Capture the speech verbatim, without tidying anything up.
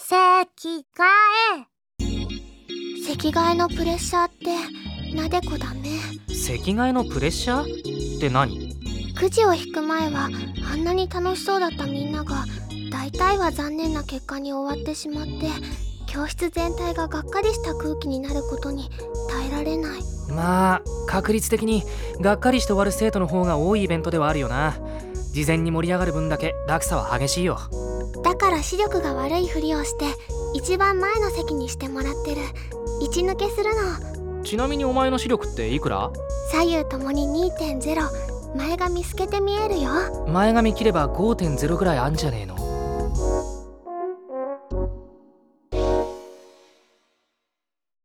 席替席替えのプレッシャーってなでこだね。 席替えのプレッシャーって何？ くじを引く前はあんなに楽しそうだったみんなが大体は残念な結果に終わってしまって、教室全体ががっかりした空気になることに耐えられない。 まあ確率的にがっかりして終わる生徒の方が多いイベントではあるよな。事前に盛り上がる分だけ落差は激しいよ。 だから視力が悪いふりをして一番前の席にしてもらってる。一抜けするの。 ちなみにお前の視力っていくら？ 左右ともに にてんゼロ。 前髪透けて見えるよ。 前髪切れば ごてんゼロ ぐらいあんじゃねえの？